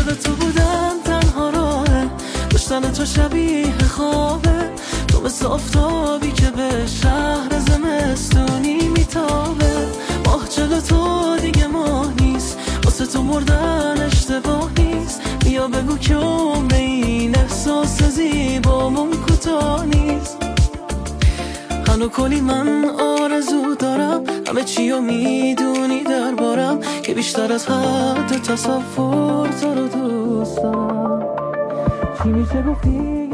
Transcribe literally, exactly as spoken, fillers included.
عاشق تو بودن تنها راهه، داشتن تو شبیه خوابه، تو مثل آفتابی که به شهر زمستونی میتابه. ماه جلو تو دیگه ماه نیست، واسه تو مردن اشتباه نیست، بیا بگو که عمر این احساس زیبامون کوتاه نیست. هنو کلی من آرزو دارم، همه چی رو میدونی دربارم، که بیشتر از حد تصور تو رو دوست دارم. چی میشه گفتی